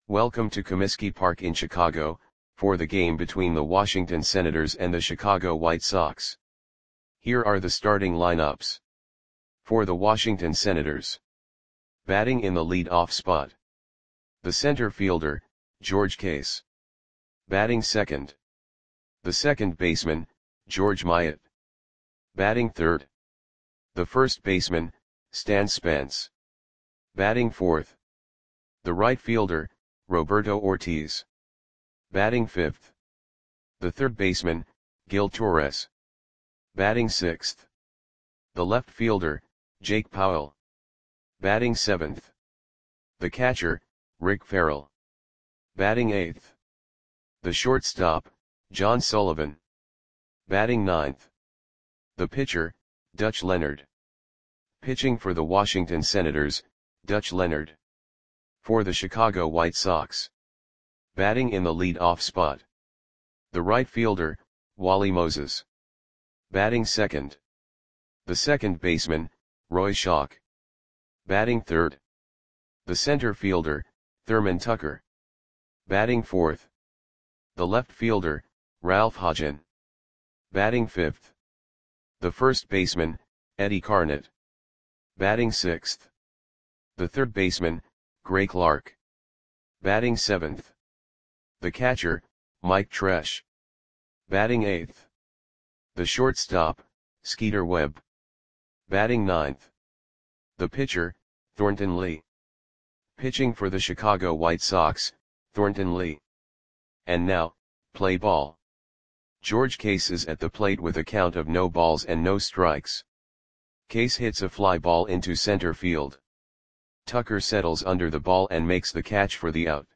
Welcome to Comiskey Park in Chicago, for the game between the Washington Senators and the Chicago White Sox. Here are the starting lineups. For the Washington Senators. Batting in the lead-off spot. The center fielder, George Case. Batting second. The second baseman, George Myatt. Batting third. The first baseman, Stan Spence. Batting fourth. The right fielder, Roberto Ortiz. Batting fifth. The third baseman, Gil Torres. Batting sixth. The left fielder, Jake Powell. Batting seventh. The catcher, Rick Farrell. Batting eighth. The shortstop, John Sullivan. Batting ninth. The pitcher, Dutch Leonard. Pitching for the Washington Senators, Dutch Leonard. For the Chicago White Sox. Batting in the lead-off spot. The right fielder, Wally Moses. Batting second. The second baseman, Roy Schoch. Batting third. The center fielder, Thurman Tucker. Batting fourth. The left fielder, Ralph Hodgen. Batting fifth. The first baseman, Eddie Carnett. Batting sixth. The third baseman, Gray Clark. Batting seventh. The catcher, Mike Tresh. Batting eighth. The shortstop, Skeeter Webb. Batting ninth. The pitcher, Thornton Lee. Pitching for the Chicago White Sox, Thornton Lee. And now, play ball. George Case is at the plate with a count of no balls and no strikes. Case hits a fly ball into center field. Tucker settles under the ball and makes the catch for the out.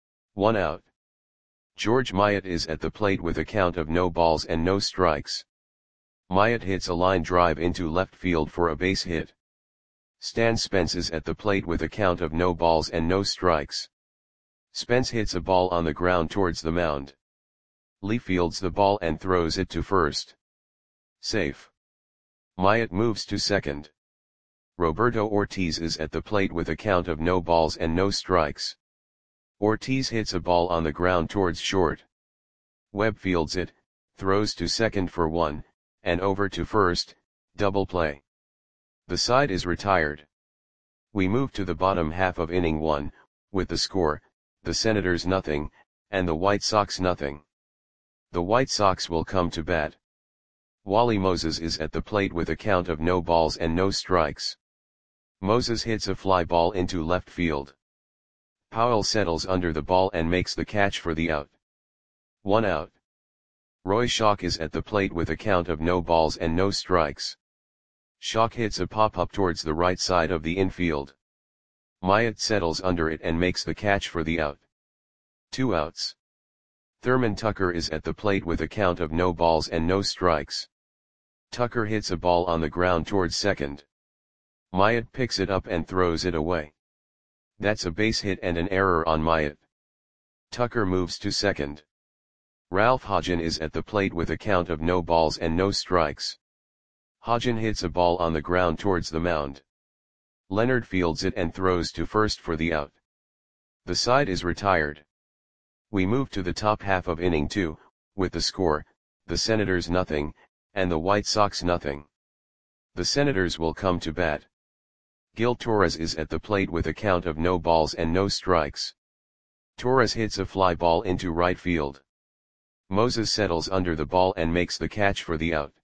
1 out. George Myatt is at the plate with a count of no balls and no strikes. Myatt hits a line drive into left field for a base hit. Stan Spence is at the plate with a count of no balls and no strikes. Spence hits a ball on the ground towards the mound. Lee fields the ball and throws it to first. Safe. Myatt moves to second. Roberto Ortiz is at the plate with a count of no balls and no strikes. Ortiz hits a ball on the ground towards short. Webb fields it, throws to second for 1, and over to first, double play. The side is retired. We move to the bottom half of inning 1, with the score, the Senators 0, and the White Sox 0. The White Sox will come to bat. Wally Moses is at the plate with a count of no balls and no strikes. Moses hits a fly ball into left field. Powell settles under the ball and makes the catch for the out. 1 out. Roy Schoch is at the plate with a count of no balls and no strikes. Schoch hits a pop-up towards the right side of the infield. Myatt settles under it and makes the catch for the out. 2 outs. Thurman Tucker is at the plate with a count of no balls and no strikes. Tucker hits a ball on the ground towards second. Myatt picks it up and throws it away. That's a base hit and an error on Myatt. Tucker moves to second. Ralph Hodgen is at the plate with a count of no balls and no strikes. Hodgen hits a ball on the ground towards the mound. Leonard fields it and throws to first for the out. The side is retired. We move to the top half of inning 2, with the score, the Senators 0, and the White Sox 0. The Senators will come to bat. Gil Torres is at the plate with a count of no balls and no strikes. Torres hits a fly ball into right field. Moses settles under the ball and makes the catch for the out.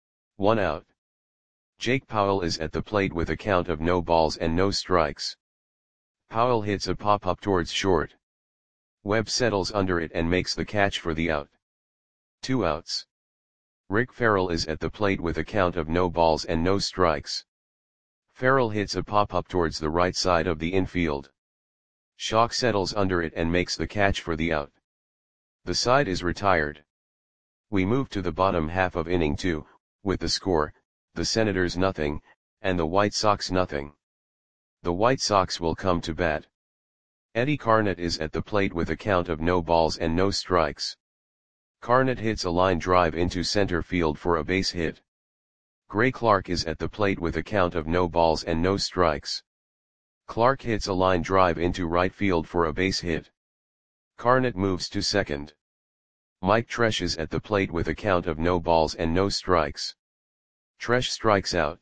1 out. Jake Powell is at the plate with a count of no balls and no strikes. Powell hits a pop-up towards short. Webb settles under it and makes the catch for the out. 2 outs. Rick Farrell is at the plate with a count of no balls and no strikes. Farrell hits a pop-up towards the right side of the infield. Schoch settles under it and makes the catch for the out. The side is retired. We move to the bottom half of inning 2, with the score, the Senators 0, and the White Sox 0. The White Sox will come to bat. Eddie Carnett is at the plate with a count of no balls and no strikes. Carnett hits a line drive into center field for a base hit. Gray Clark is at the plate with a count of no balls and no strikes. Clark hits a line drive into right field for a base hit. Carnett moves to second. Mike Tresh is at the plate with a count of no balls and no strikes. Tresh strikes out.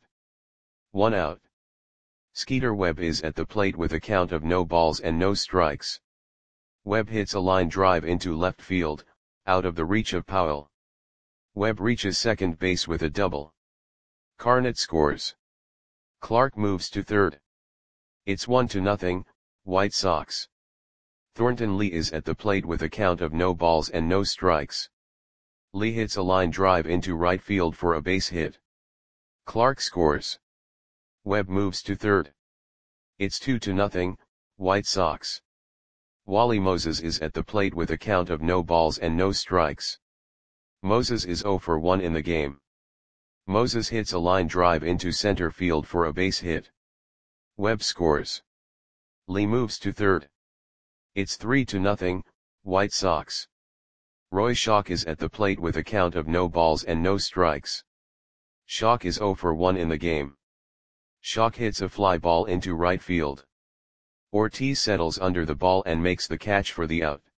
1 out. Skeeter Webb is at the plate with a count of no balls and no strikes. Webb hits a line drive into left field, out of the reach of Powell. Webb reaches second base with a double. Carnett scores. Clark moves to third. It's 1-0, White Sox. Thornton Lee is at the plate with a count of no balls and no strikes. Lee hits a line drive into right field for a base hit. Clark scores. Webb moves to third. It's 2-0, White Sox. Wally Moses is at the plate with a count of no balls and no strikes. Moses is 0 for 1 in the game. Moses hits a line drive into center field for a base hit. Webb scores. Lee moves to third. It's 3-0, White Sox. Roy Schock is at the plate with a count of no balls and no strikes. Schock is 0 for 1 in the game. Schock hits a fly ball into right field. Ortiz settles under the ball and makes the catch for the out.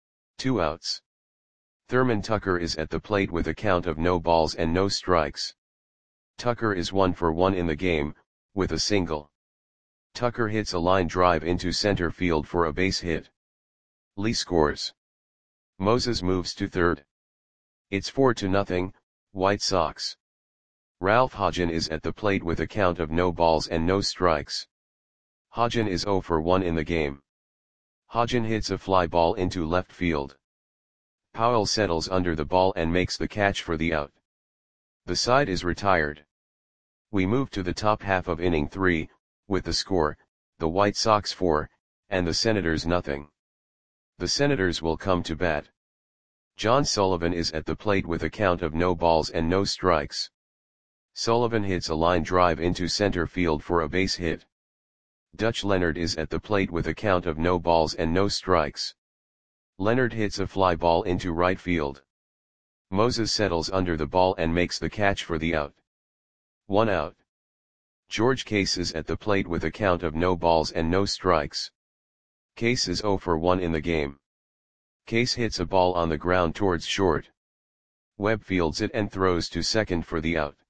2 outs. Thurman Tucker is at the plate with a count of no balls and no strikes. Tucker is 1 for 1 in the game, with a single. Tucker hits a line drive into center field for a base hit. Lee scores. Moses moves to third. It's 4-0, White Sox. Ralph Hodgen is at the plate with a count of no balls and no strikes. Hodgen is 0 for 1 in the game. Hodgen hits a fly ball into left field. Powell settles under the ball and makes the catch for the out. The side is retired. We move to the top half of inning 3, with the score, the White Sox 4, and the Senators nothing. The Senators will come to bat. John Sullivan is at the plate with a count of no balls and no strikes. Sullivan hits a line drive into center field for a base hit. Dutch Leonard is at the plate with a count of no balls and no strikes. Leonard hits a fly ball into right field. Moses settles under the ball and makes the catch for the out. 1 out. George Case is at the plate with a count of no balls and no strikes. Case is 0 for 1 in the game. Case hits a ball on the ground towards short. Webb fields it and throws to second for the out.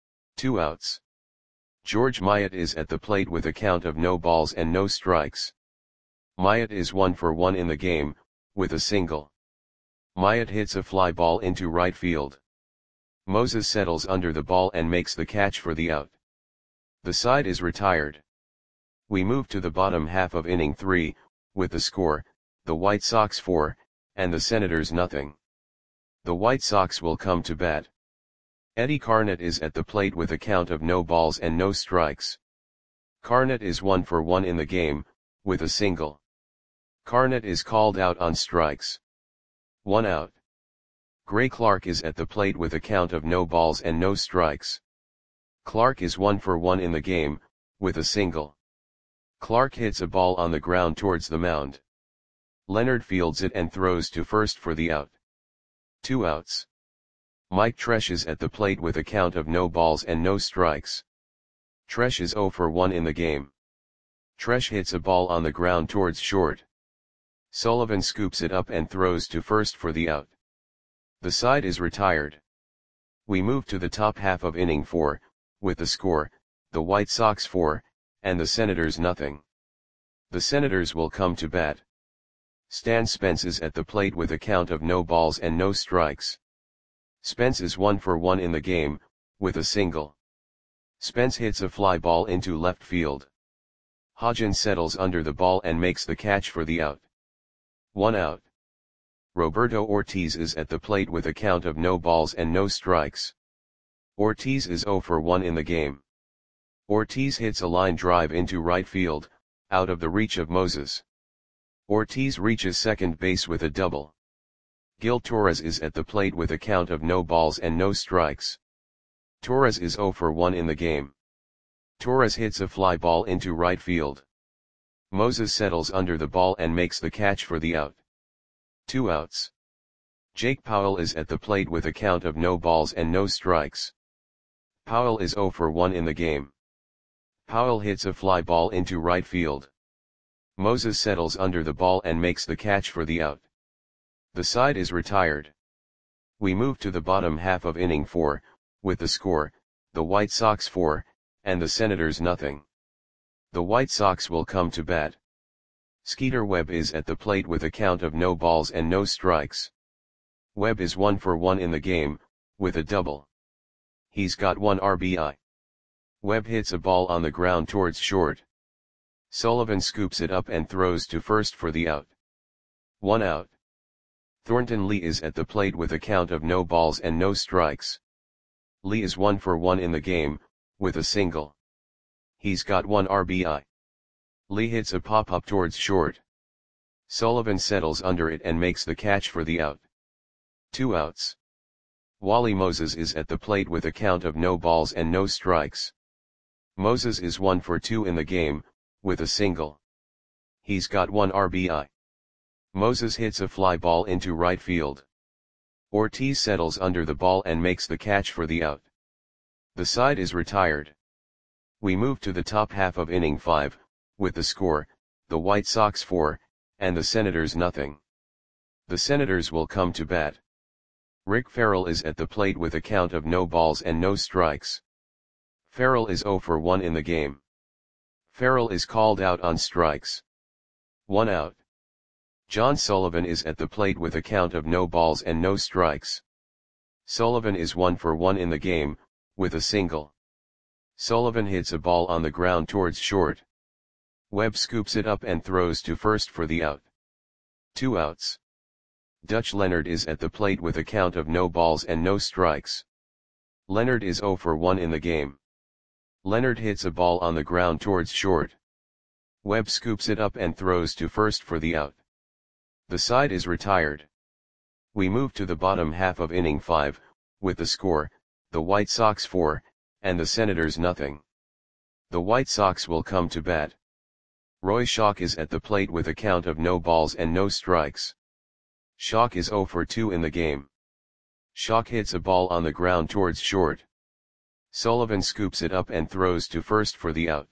2 outs. George Myatt is at the plate with a count of no balls and no strikes. Myatt is 1 for 1 in the game, with a single. Myatt hits a fly ball into right field. Moses settles under the ball and makes the catch for the out. The side is retired. We move to the bottom half of inning 3, with the score, the White Sox 4, and the Senators nothing. The White Sox will come to bat. Eddie Carnett is at the plate with a count of no balls and no strikes. Carnett is 1 for 1 in the game, with a single. Carnett is called out on strikes. 1 out. Gray Clark is at the plate with a count of no balls and no strikes. Clark is 1 for 1 in the game, with a single. Clark hits a ball on the ground towards the mound. Leonard fields it and throws to first for the out. 2 outs. Mike Tresh is at the plate with a count of no balls and no strikes. Tresh is 0 for 1 in the game. Tresh hits a ball on the ground towards short. Sullivan scoops it up and throws to first for the out. The side is retired. We move to the top half of inning 4, with the score, the White Sox 4, and the Senators nothing. The Senators will come to bat. Stan Spence is at the plate with a count of no balls and no strikes. Spence is 1 for 1 in the game, with a single. Spence hits a fly ball into left field. Hodgen settles under the ball and makes the catch for the out. 1 out. Roberto Ortiz is at the plate with a count of no balls and no strikes. Ortiz is 0 for 1 in the game. Ortiz hits a line drive into right field, out of the reach of Moses. Ortiz reaches second base with a double. Gil Torres is at the plate with a count of no balls and no strikes. Torres is 0 for 1 in the game. Torres hits a fly ball into right field. Moses settles under the ball and makes the catch for the out. 2 outs. Jake Powell is at the plate with a count of no balls and no strikes. Powell is 0 for 1 in the game. Powell hits a fly ball into right field. Moses settles under the ball and makes the catch for the out. The side is retired. We move to the bottom half of inning 4, with the score, the White Sox 4, and the Senators nothing. The White Sox will come to bat. Skeeter Webb is at the plate with a count of no balls and no strikes. Webb is 1 for 1 in the game, with a double. He's got 1 RBI. Webb hits a ball on the ground towards short. Sullivan scoops it up and throws to first for the out. 1 out. Thornton Lee is at the plate with a count of no balls and no strikes. Lee is 1 for 1 in the game, with a single. He's got 1 RBI. Lee hits a pop-up towards short. Sullivan settles under it and makes the catch for the out. 2 outs. Wally Moses is at the plate with a count of no balls and no strikes. Moses is 1 for 2 in the game, with a single. He's got 1 RBI. Moses hits a fly ball into right field. Ortiz settles under the ball and makes the catch for the out. The side is retired. We move to the top half of inning 5, with the score, the White Sox 4, and the Senators nothing. The Senators will come to bat. Rick Farrell is at the plate with a count of no balls and no strikes. Farrell is 0 for 1 in the game. Farrell is called out on strikes. 1 out. John Sullivan is at the plate with a count of no balls and no strikes. Sullivan is 1 for 1 in the game, with a single. Sullivan hits a ball on the ground towards short. Webb scoops it up and throws to first for the out. 2 outs. Dutch Leonard is at the plate with a count of no balls and no strikes. Leonard is 0 for 1 in the game. Leonard hits a ball on the ground towards short. Webb scoops it up and throws to first for the out. The side is retired. We move to the bottom half of inning 5, with the score, the White Sox 4, and the Senators nothing. The White Sox will come to bat. Roy Schock is at the plate with a count of no balls and no strikes. Schock is 0 for 2 in the game. Schock hits a ball on the ground towards short. Sullivan scoops it up and throws to first for the out.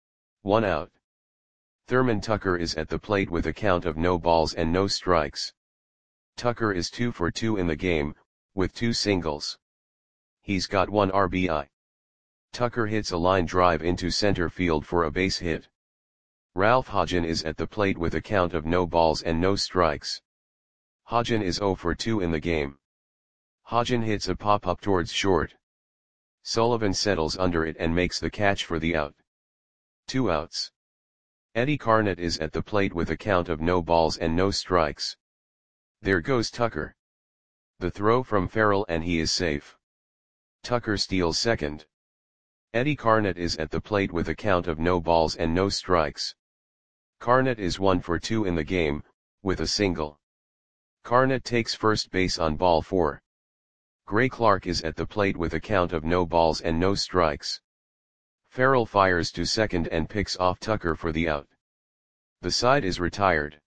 1 out. Thurman Tucker is at the plate with a count of no balls and no strikes. Tucker is 2 for 2 in the game, with 2 singles. He's got 1 RBI. Tucker hits a line drive into center field for a base hit. Ralph Hodgen is at the plate with a count of no balls and no strikes. Hodgen is 0 for 2 in the game. Hodgen hits a pop-up towards short. Sullivan settles under it and makes the catch for the out. 2 outs. Eddie Carnett is at the plate with a count of no balls and no strikes. There goes Tucker. The throw from Farrell and he is safe. Tucker steals second. Eddie Carnett is at the plate with a count of no balls and no strikes. Carnett is 1 for 2 in the game, with a single. Carnett takes first base on ball 4. Gray Clark is at the plate with a count of no balls and no strikes. Farrell fires to second and picks off Tucker for the out. The side is retired.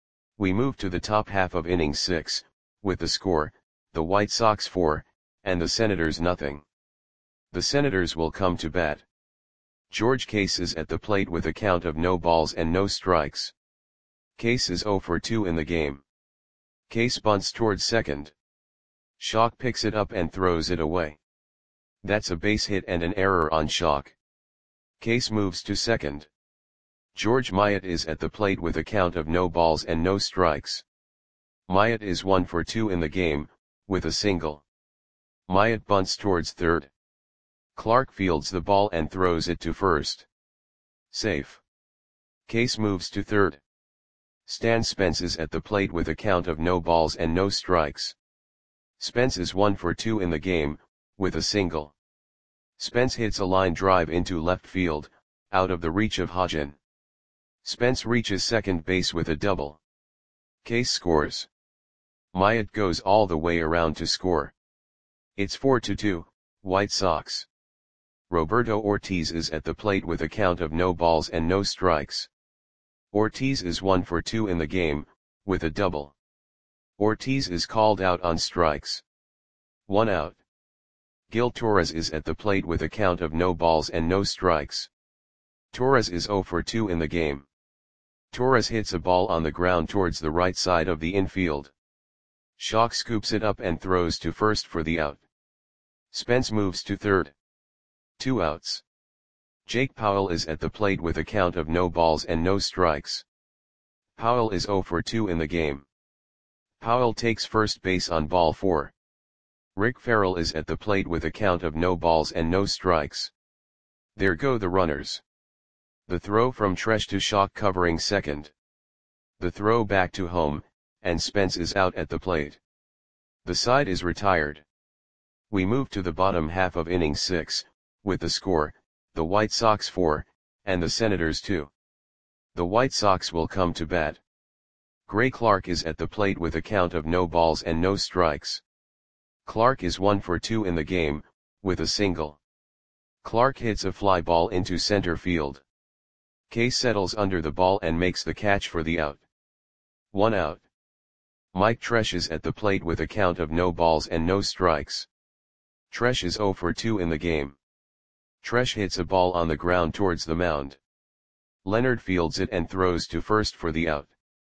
We move to the top half of inning 6, with the score, the White Sox 4, and the Senators nothing. The Senators will come to bat. George Case is at the plate with a count of no balls and no strikes. Case is 0 for 2 in the game. Case bunts towards second. Schock picks it up and throws it away. That's a base hit and an error on Schock. Case moves to second. George Myatt is at the plate with a count of no balls and no strikes. Myatt is 1 for 2 in the game, with a single. Myatt bunts towards third. Clark fields the ball and throws it to first. Safe. Case moves to third. Stan Spence is at the plate with a count of no balls and no strikes. Spence is 1 for 2 in the game, with a single. Spence hits a line drive into left field, out of the reach of Hodgen. Spence reaches second base with a double. Case scores. Myatt goes all the way around to score. It's 4-2, White Sox. Roberto Ortiz is at the plate with a count of no balls and no strikes. Ortiz is 1 for 2 in the game, with a double. Ortiz is called out on strikes. 1 out. Gil Torres is at the plate with a count of no balls and no strikes. Torres is 0 for 2 in the game. Torres hits a ball on the ground towards the right side of the infield. Schock scoops it up and throws to first for the out. Spence moves to third. 2 outs. Jake Powell is at the plate with a count of no balls and no strikes. Powell is 0 for 2 in the game. Powell takes first base on ball 4. Rick Farrell is at the plate with a count of no balls and no strikes. There go the runners. The throw from Tresh to Schock covering second. The throw back to home, and Spence is out at the plate. The side is retired. We move to the bottom half of inning 6, with the score, the White Sox 4, and the Senators 2. The White Sox will come to bat. Gray Clark is at the plate with a count of no balls and no strikes. Clark is 1 for 2 in the game, with a single. Clark hits a fly ball into center field. Case settles under the ball and makes the catch for the out. 1 out. Mike Tresh is at the plate with a count of no balls and no strikes. Tresh is 0 for 2 in the game. Tresh hits a ball on the ground towards the mound. Leonard fields it and throws to first for the out.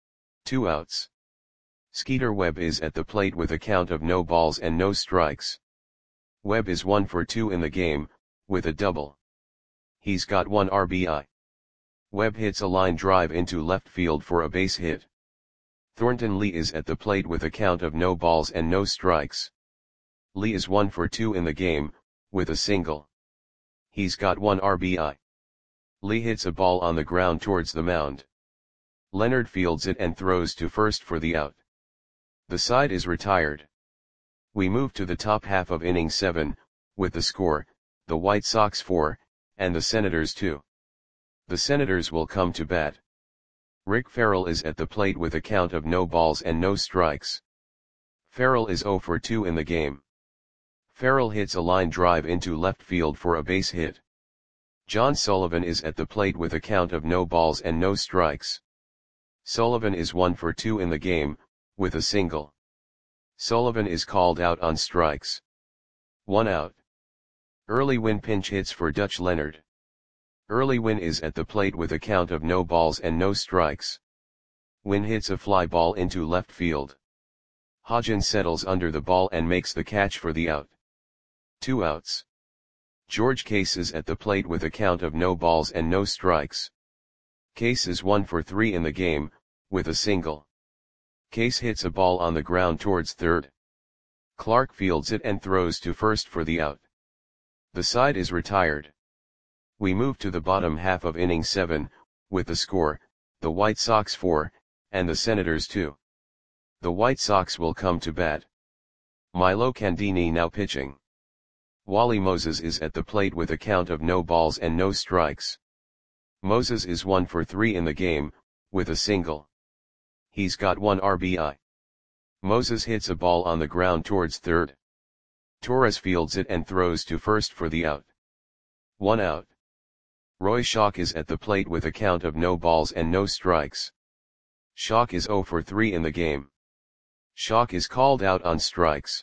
2 outs. Skeeter Webb is at the plate with a count of no balls and no strikes. Webb is 1 for 2 in the game, with a double. He's got 1 RBI. Webb hits a line drive into left field for a base hit. Thornton Lee is at the plate with a count of no balls and no strikes. Lee is 1 for 2 in the game, with a single. He's got 1 RBI. Lee hits a ball on the ground towards the mound. Leonard fields it and throws to first for the out. The side is retired. We move to the top half of inning 7, with the score, the White Sox 4, and the Senators 2. The Senators will come to bat. Rick Farrell is at the plate with a count of no balls and no strikes. Farrell is 0 for 2 in the game. Farrell hits a line drive into left field for a base hit. John Sullivan is at the plate with a count of no balls and no strikes. Sullivan is 1 for 2 in the game, with a single. Sullivan is called out on strikes. 1 out. Early Win pinch hits for Dutch Leonard. Early Win is at the plate with a count of no balls and no strikes. Win hits a fly ball into left field. Hodgins settles under the ball and makes the catch for the out. 2 outs. George Case is at the plate with a count of no balls and no strikes. Case is 1 for 3 in the game, with a single. Case hits a ball on the ground towards third. Clark fields it and throws to first for the out. The side is retired. We move to the bottom half of inning 7, with the score, the White Sox 4, and the Senators 2. The White Sox will come to bat. Milo Candini now pitching. Wally Moses is at the plate with a count of no balls and no strikes. Moses is 1 for 3 in the game, with a single. He's got 1 RBI. Moses hits a ball on the ground towards third. Torres fields it and throws to first for the out. 1 out. Roy Schock is at the plate with a count of no balls and no strikes. Schock is 0 for 3 in the game. Schock is called out on strikes.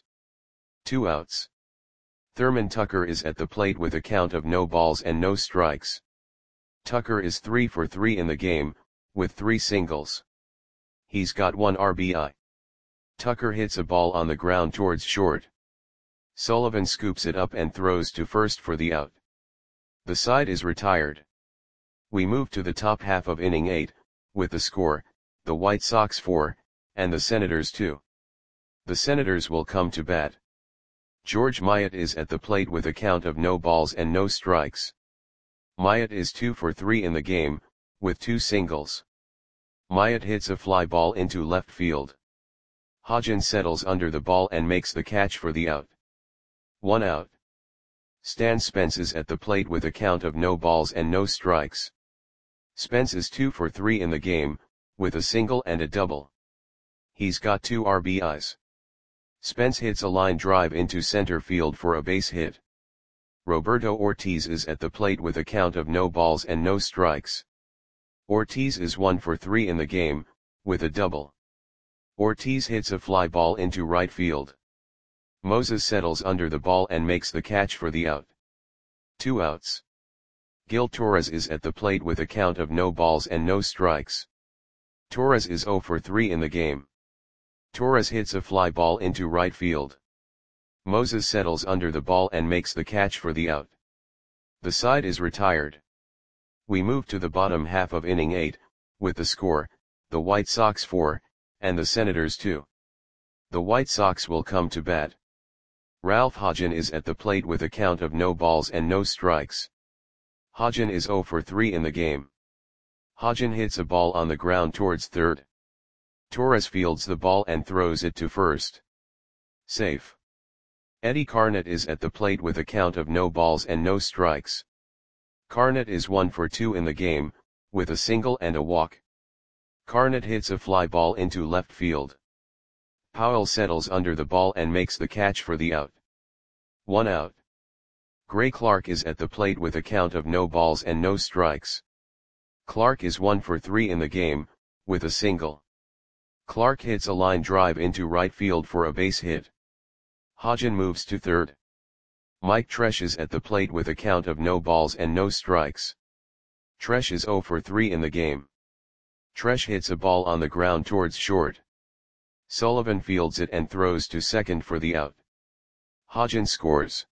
2 outs. Thurman Tucker is at the plate with a count of no balls and no strikes. Tucker is 3 for 3 in the game, with 3 singles. He's got 1 RBI. Tucker hits a ball on the ground towards short. Sullivan scoops it up and throws to first for the out. The side is retired. We move to the top half of inning 8, with the score, the White Sox 4, and the Senators 2. The Senators will come to bat. George Myatt is at the plate with a count of no balls and no strikes. Myatt is 2 for 3 in the game, with 2 singles. Myatt hits a fly ball into left field. Hodgins settles under the ball and makes the catch for the out. 1 out. Stan Spence is at the plate with a count of no balls and no strikes. Spence is 2 for 3 in the game, with a single and a double. He's got 2 RBIs. Spence hits a line drive into center field for a base hit. Roberto Ortiz is at the plate with a count of no balls and no strikes. Ortiz is 1 for 3 in the game, with a double. Ortiz hits a fly ball into right field. Moses settles under the ball and makes the catch for the out. 2 outs. Gil Torres is at the plate with a count of no balls and no strikes. Torres is 0 for 3 in the game. Torres hits a fly ball into right field. Moses settles under the ball and makes the catch for the out. The side is retired. We move to the bottom half of inning 8, with the score, the White Sox 4, and the Senators 2. The White Sox will come to bat. Ralph Hodgen is at the plate with a count of no balls and no strikes. Hodgen is 0 for 3 in the game. Hodgen hits a ball on the ground towards third. Torres fields the ball and throws it to first. Safe. Eddie Carnett is at the plate with a count of no balls and no strikes. Carnett is 1 for 2 in the game, with a single and a walk. Carnett hits a fly ball into left field. Powell settles under the ball and makes the catch for the out. 1 out. Gray Clark is at the plate with a count of no balls and no strikes. Clark is 1 for 3 in the game, with a single. Clark hits a line drive into right field for a base hit. Hodgen moves to third. Mike Tresh is at the plate with a count of no balls and no strikes. Tresh is 0 for 3 in the game. Tresh hits a ball on the ground towards short. Sullivan fields it and throws to second for the out. Hodgen scores.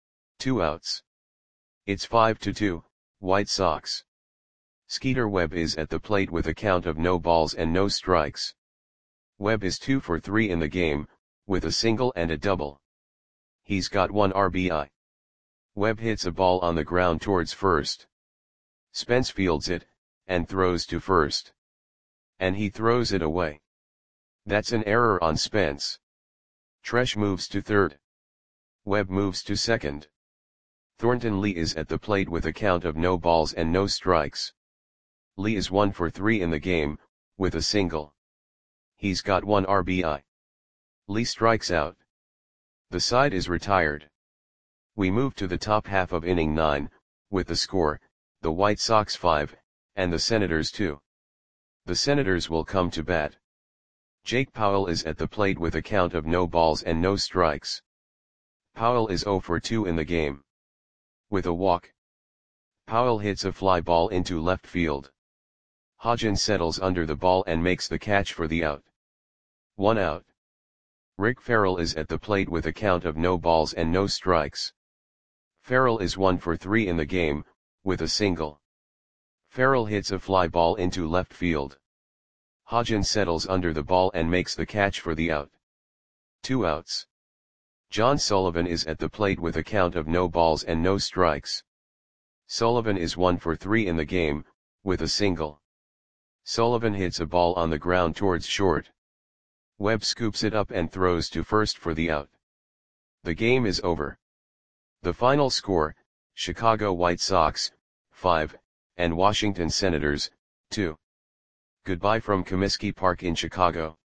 2 outs. It's 5-2, White Sox. Skeeter Webb is at the plate with a count of no balls and no strikes. Webb is 2 for 3 in the game, with a single and a double. He's got 1 RBI. Webb hits a ball on the ground towards first. Spence fields it, and throws to first. And he throws it away. That's an error on Spence. Tresh moves to third. Webb moves to second. Thornton Lee is at the plate with a count of no balls and no strikes. Lee is 1 for 3 in the game, with a single. He's got 1 RBI. Lee strikes out. The side is retired. We move to the top half of inning 9, with the score, the White Sox 5, and the Senators 2. The Senators will come to bat. Jake Powell is at the plate with a count of no balls and no strikes. Powell is 0 for 2 in the game. With a walk. Powell hits a fly ball into left field. Hodgen settles under the ball and makes the catch for the out. 1 out. Rick Farrell is at the plate with a count of no balls and no strikes. Farrell is 1 for 3 in the game, with a single. Farrell hits a fly ball into left field. Hodgen settles under the ball and makes the catch for the out. 2 outs. John Sullivan is at the plate with a count of no balls and no strikes. Sullivan is 1 for 3 in the game, with a single. Sullivan hits a ball on the ground towards short. Webb scoops it up and throws to first for the out. The game is over. The final score, Chicago White Sox, 5, and Washington Senators, 2. Goodbye from Comiskey Park in Chicago.